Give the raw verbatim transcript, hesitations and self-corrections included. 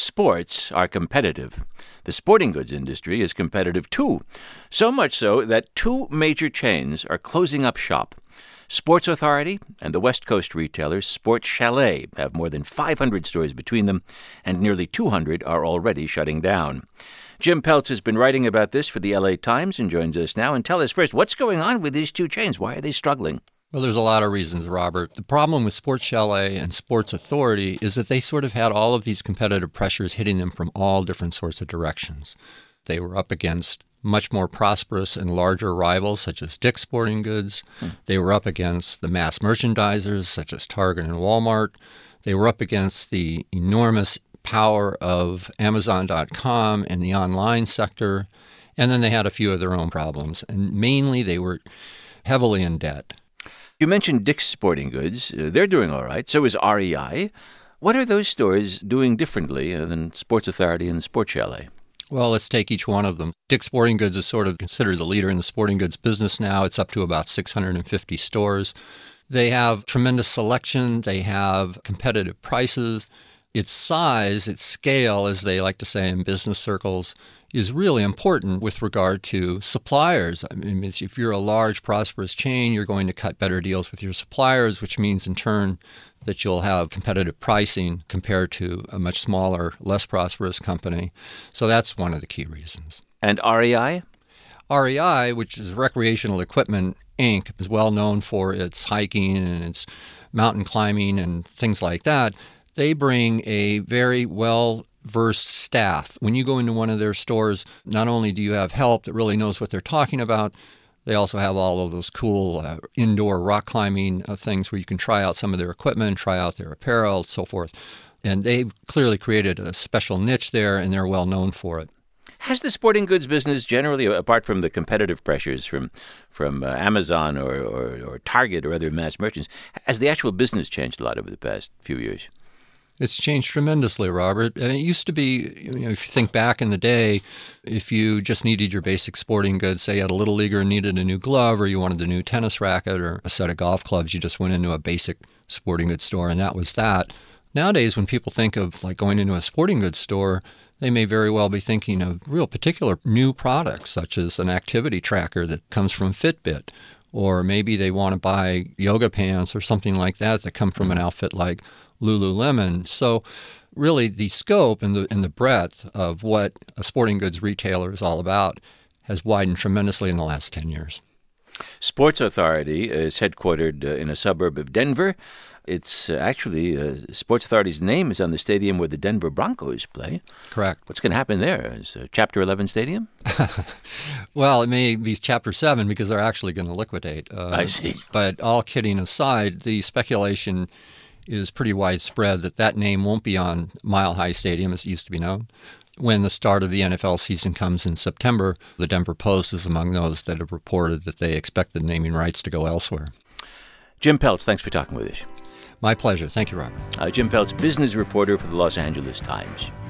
Sports are competitive. The sporting goods industry is competitive too, so much so that two major chains are closing up shop. Sports Authority and the West Coast retailers Sports Chalet have more than five hundred stores between them, and nearly two hundred are already shutting down. Jim Peltz has been writing about this for the L A Times and joins us now. And tell us first, what's going on with these two chains? Why are they struggling? Well, there's a lot of reasons, Robert. The problem with Sports Chalet and Sports Authority is that they sort of had all of these competitive pressures hitting them from all different sorts of directions. They were up against much more prosperous and larger rivals, such as Dick's Sporting Goods. Hmm. They were up against the mass merchandisers, such as Target and Walmart. They were up against the enormous power of Amazon dot com and the online sector. And then they had a few of their own problems. And mainly they were heavily in debt. You mentioned Dick's Sporting Goods. Uh, they're doing all right. So is R E I. What are those stores doing differently uh, than Sports Authority and Sports Chalet? Well, let's take each one of them. Dick's Sporting Goods is sort of considered the leader in the sporting goods business now. It's up to about six hundred fifty stores. They have tremendous selection. They have competitive prices. Its size, its scale, as they like to say in business circles, is really important with regard to suppliers. I mean, if you're a large, prosperous chain, you're going to cut better deals with your suppliers, which means in turn that you'll have competitive pricing compared to a much smaller, less prosperous company. So that's one of the key reasons. And R E I? R E I, which is Recreational Equipment, Incorporated, is well known for its hiking and its mountain climbing and things like that. They bring a very well versed staff. When you go into one of their stores, not only do you have help that really knows what they're talking about, they also have all of those cool uh, indoor rock climbing uh, things where you can try out some of their equipment, try out their apparel, and so forth. And they've clearly created a special niche there, and they're well known for it. Has the sporting goods business generally, apart from the competitive pressures from from uh, Amazon or, or, or Target or other mass merchants, has the actual business changed a lot over the past few years? It's changed tremendously, Robert. And it used to be, you know, if you think back in the day, if you just needed your basic sporting goods, say you had a little leaguer and needed a new glove, or you wanted a new tennis racket or a set of golf clubs, you just went into a basic sporting goods store, and that was that. Nowadays, when people think of like going into a sporting goods store, they may very well be thinking of real particular new products, such as an activity tracker that comes from Fitbit, or maybe they want to buy yoga pants or something like that that come from an outfit like Lululemon. So really the scope and the and the breadth of what a sporting goods retailer is all about has widened tremendously in the last ten years. Sports Authority is headquartered uh, in a suburb of Denver. It's uh, actually, uh, Sports Authority's name is on the stadium where the Denver Broncos play. Correct. What's going to happen there? Is uh, Chapter eleven Stadium? Well, it may be Chapter seven because they're actually going to liquidate. Uh, I see. But all kidding aside, the speculation is pretty widespread that that name won't be on Mile High Stadium, as it used to be known. When the start of the N F L season comes in September, the Denver Post is among those that have reported that they expect the naming rights to go elsewhere. Jim Peltz, thanks for talking with us. My pleasure. Thank you, Robert. Uh, Jim Peltz, business reporter for the Los Angeles Times.